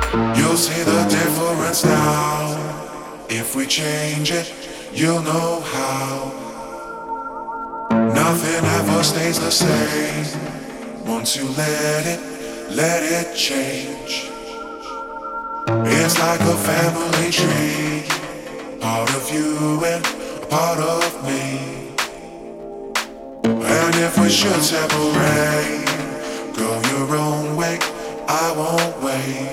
You'll see the difference now. If we change it, you'll know how. Nothing ever stays the same. Once you let it change. It's like a family tree. Part of you and part of me. And if we should separate, go your own way, I won't wait.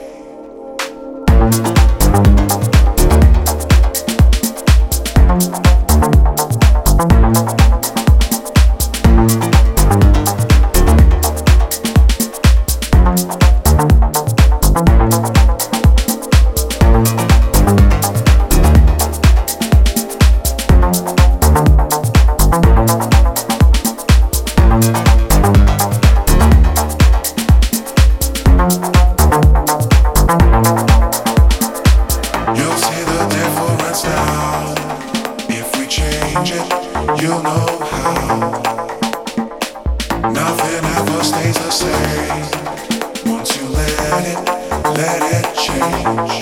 You'll know how. Nothing ever stays the same. Once you let it change.